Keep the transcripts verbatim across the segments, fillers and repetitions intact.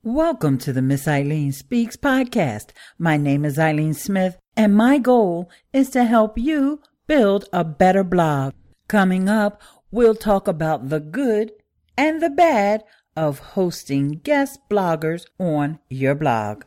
Welcome to the Miss Eileen Speaks podcast. My name is Eileen Smith, and my goal is to help you build a better blog. Coming up, we'll talk about the good and the bad of hosting guest bloggers on your blog.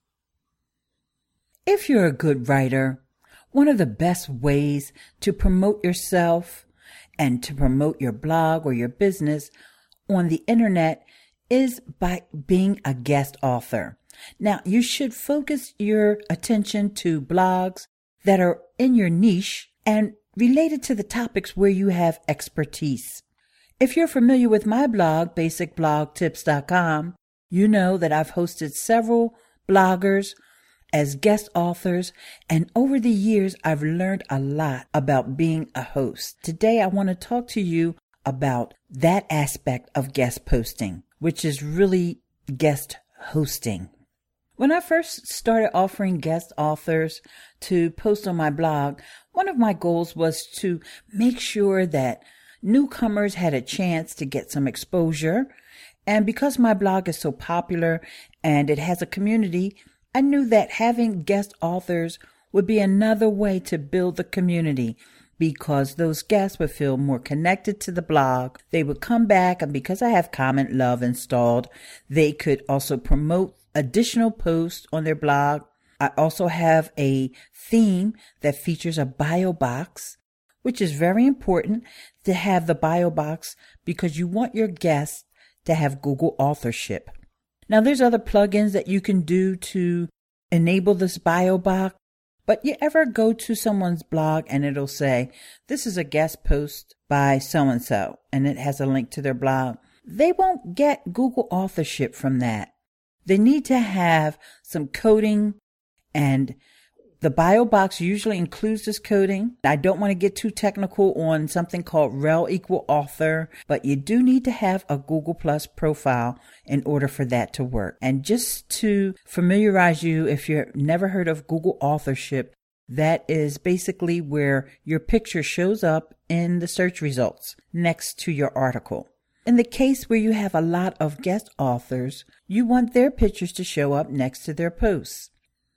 If you're a good writer, one of the best ways to promote yourself and to promote your blog or your business on the internet is by being a guest author. Now, you should focus your attention to blogs that are in your niche and related to the topics where you have expertise. If you're familiar with my blog, basic blog tips dot com, you know that I've hosted several bloggers as guest authors, and over the years, I've learned a lot about being a host. Today, I want to talk to you about that aspect of guest posting, which is really guest hosting. When I first started offering guest authors to post on my blog, one of my goals was to make sure that newcomers had a chance to get some exposure. And because my blog is so popular and it has a community, I knew that having guest authors would be another way to build the community, because those guests would feel more connected to the blog. They would come back, and because I have Comment Love installed, they could also promote additional posts on their blog. I also have a theme that features a bio box, which is very important to have the bio box because you want your guests to have Google authorship. Now, there's other plugins that you can do to enable this bio box. But you ever go to someone's blog and it'll say, this is a guest post by so-and-so, and it has a link to their blog. They won't get Google authorship from that. They need to have some coding, and the bio box usually includes this coding. I don't want to get too technical on something called rel equal author, but you do need to have a Google Plus profile in order for that to work. And just to familiarize you, if you've never heard of Google authorship, that is basically where your picture shows up in the search results next to your article. In the case where you have a lot of guest authors, you want their pictures to show up next to their posts.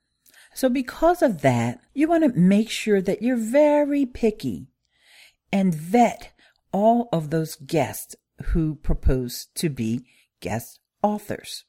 So because of that, you want to make sure that you're very picky and vet all of those guests who propose to be guest authors.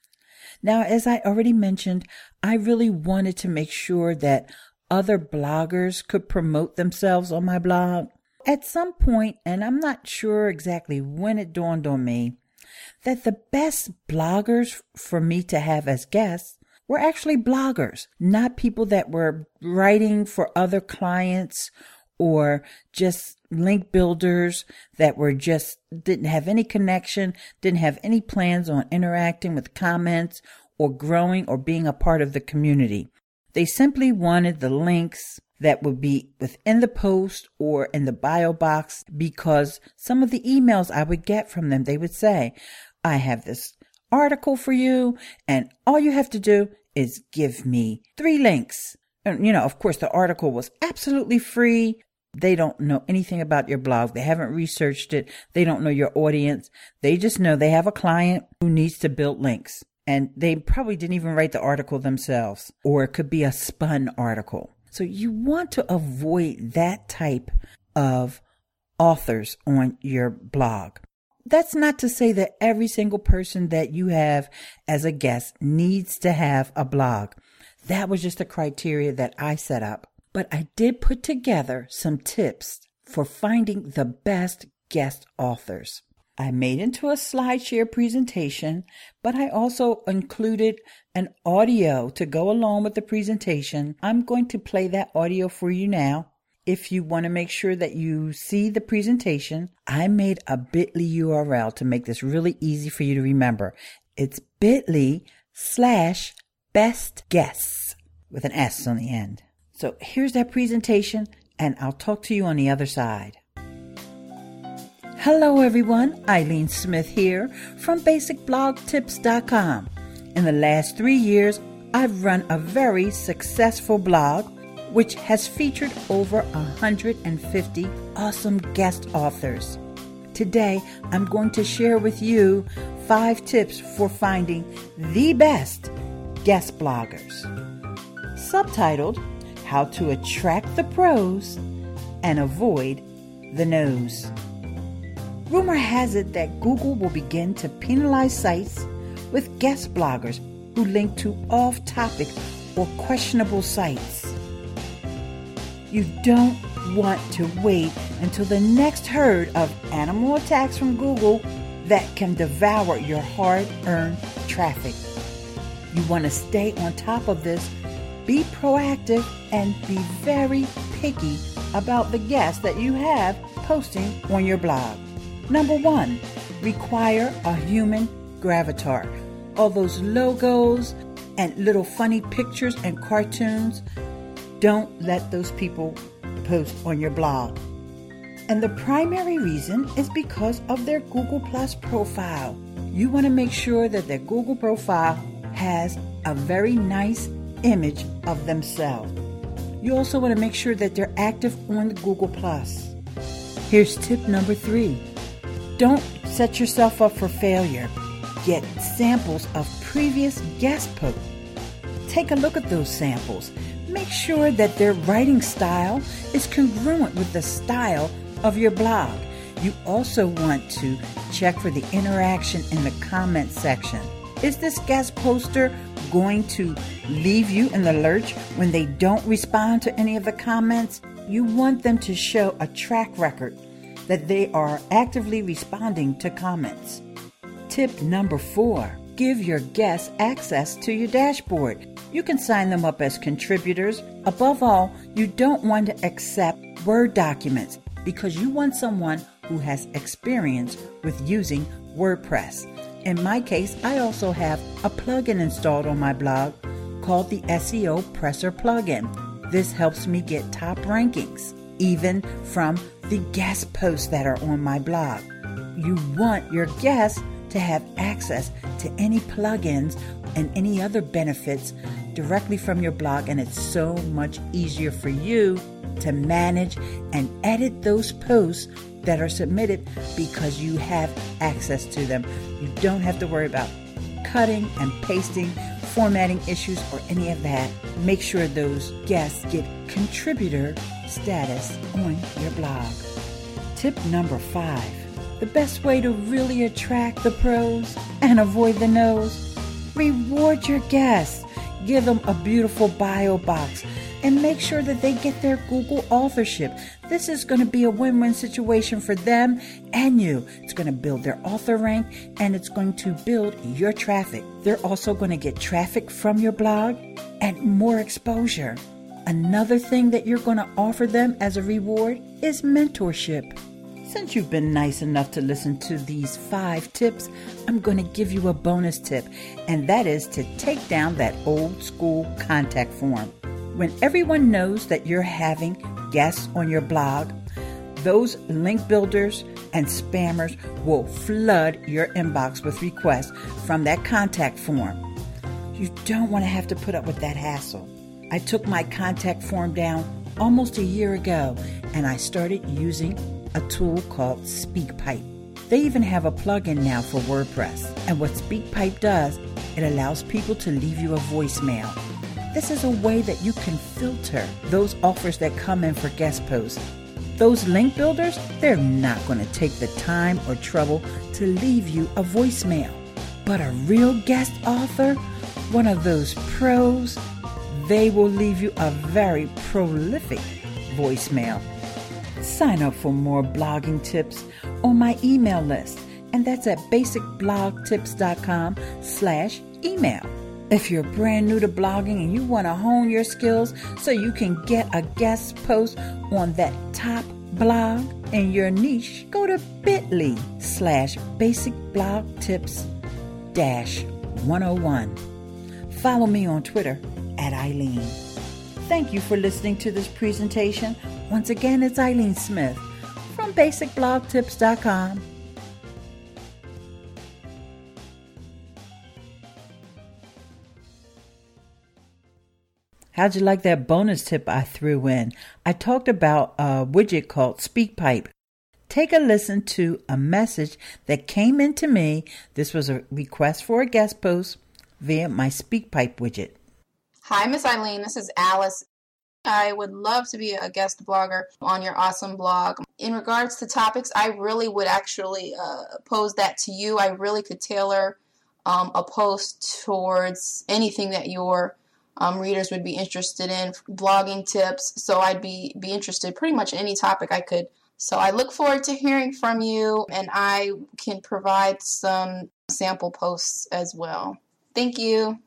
Now, as I already mentioned, I really wanted to make sure that other bloggers could promote themselves on my blog. At some point, and I'm not sure exactly when it dawned on me, that the best bloggers for me to have as guests were actually bloggers, not people that were writing for other clients or just link builders that were just didn't have any connection, didn't have any plans on interacting with comments or growing or being a part of the community. They simply wanted the links that would be within the post or in the bio box, because some of the emails I would get from them, they would say, I have this article for you, and all you have to do is give me three links. And, you know, of course, the article was absolutely free. They don't know anything about your blog. They haven't researched it. They don't know your audience. They just know they have a client who needs to build links. And they probably didn't even write the article themselves, or it could be a spun article. So you want to avoid that type of authors on your blog. That's not to say that every single person that you have as a guest needs to have a blog. That was just a criteria that I set up. But I did put together some tips for finding the best guest authors. I made into a SlideShare presentation, but I also included an audio to go along with the presentation. I'm going to play that audio for you now. If you want to make sure that you see the presentation, I made a bit dot l y U R L to make this really easy for you to remember. It's bit.ly slash best guests with an S on the end. So here's that presentation, and I'll talk to you on the other side. Hello everyone, Eileen Smith here from basic blog tips dot com. In the last three years, I've run a very successful blog which has featured over one hundred fifty awesome guest authors. Today, I'm going to share with you five tips for finding the best guest bloggers. Subtitled, How to Attract the Pros and Avoid the No's. Rumor has it that Google will begin to penalize sites with guest bloggers who link to off-topic or questionable sites. You don't want to wait until the next herd of animal attacks from Google that can devour your hard-earned traffic. You want to stay on top of this, be proactive, and be very picky about the guests that you have posting on your blog. Number one, require a human gravatar. All those logos and little funny pictures and cartoons, don't let those people post on your blog. And the primary reason is because of their Google Plus profile. You want to make sure that their Google profile has a very nice image of themselves. You also want to make sure that they're active on the Google Plus. Here's tip number three. Don't set yourself up for failure. Get samples of previous guest posts. Take a look at those samples. Make sure that their writing style is congruent with the style of your blog. You also want to check for the interaction in the comment section. Is this guest poster going to leave you in the lurch when they don't respond to any of the comments? You want them to show a track record that they are actively responding to comments. Tip number four, give your guests access to your dashboard. You can sign them up as contributors. Above all, you don't want to accept Word documents because you want someone who has experience with using WordPress. In my case, I also have a plugin installed on my blog called the S E O Presser plugin. This helps me get top rankings, even from the guest posts that are on my blog. You want your guests to have access to any plugins and any other benefits directly from your blog, and it's so much easier for you to manage and edit those posts that are submitted because you have access to them. You don't have to worry about cutting and pasting, formatting issues, or any of that. Make sure those guests get contributor status on your blog. Tip number five. The best way to really attract the pros and avoid the no's, reward your guests. Give them a beautiful bio box and make sure that they get their Google authorship. This is going to be a win-win situation for them and you. It's going to build their author rank and it's going to build your traffic. They're also going to get traffic from your blog and more exposure. Another thing that you're going to offer them as a reward is mentorship. Since you've been nice enough to listen to these five tips, I'm going to give you a bonus tip, and that is to take down that old school contact form. When everyone knows that you're having guests on your blog, those link builders and spammers will flood your inbox with requests from that contact form. You don't want to have to put up with that hassle. I took my contact form down almost a year ago, and I started using a tool called SpeakPipe. They even have a plugin now for WordPress. And what SpeakPipe does, it allows people to leave you a voicemail. This is a way that you can filter those offers that come in for guest posts. Those link builders, they're not going to take the time or trouble to leave you a voicemail. But a real guest author, one of those pros, they will leave you a very prolific voicemail. Sign up for more blogging tips on my email list, and that's at basicblogtips.com slash email. If you're brand new to blogging and you want to hone your skills so you can get a guest post on that top blog in your niche, go to bit.ly slash basicblogtips dash 101. Follow me on Twitter at Eileen. Thank you for listening to this presentation. Once again, it's Eileen Smith from basic blog tips dot com. How'd you like that bonus tip I threw in? I talked about a widget called SpeakPipe. take a listen to a message that came into me. This was a request for a guest post via my SpeakPipe widget. Hi, Miss Eileen. This is Alice. I would love to be a guest blogger on your awesome blog. In regards to topics, I really would actually uh, pose that to you. I really could tailor um, a post towards anything that your um, readers would be interested in, blogging tips. So I'd be, be interested pretty much in any topic I could. So I look forward to hearing from you, and I can provide some sample posts as well. Thank you.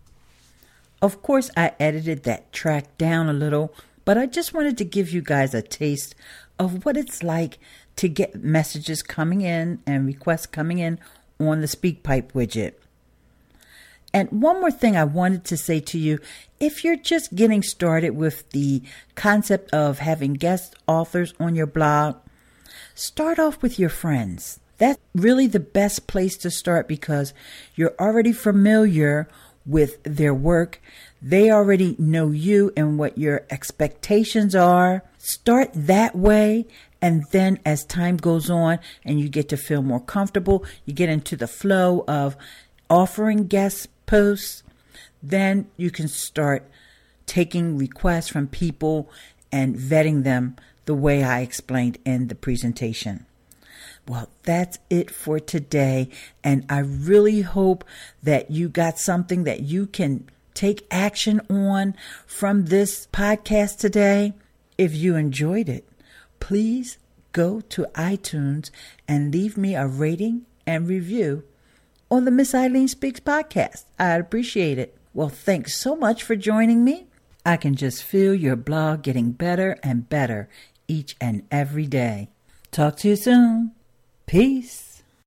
Of course, I edited that track down a little, but I just wanted to give you guys a taste of what it's like to get messages coming in and requests coming in on the SpeakPipe widget. And one more thing I wanted to say to you, if you're just getting started with the concept of having guest authors on your blog, start off with your friends. That's really the best place to start because you're already familiar with their work. They already know you and what your expectations are. Start that way, and then as time goes on and you get to feel more comfortable, you get into the flow of offering guest posts, then you can start taking requests from people and vetting them the way I explained in the presentation. Well, that's it for today, and I really hope that you got something that you can take action on from this podcast today. If you enjoyed it, please go to iTunes and leave me a rating and review on the Miss Eileen Speaks podcast. I'd appreciate it. Well, thanks so much for joining me. I can just feel your blog getting better and better each and every day. Talk to you soon. Peace.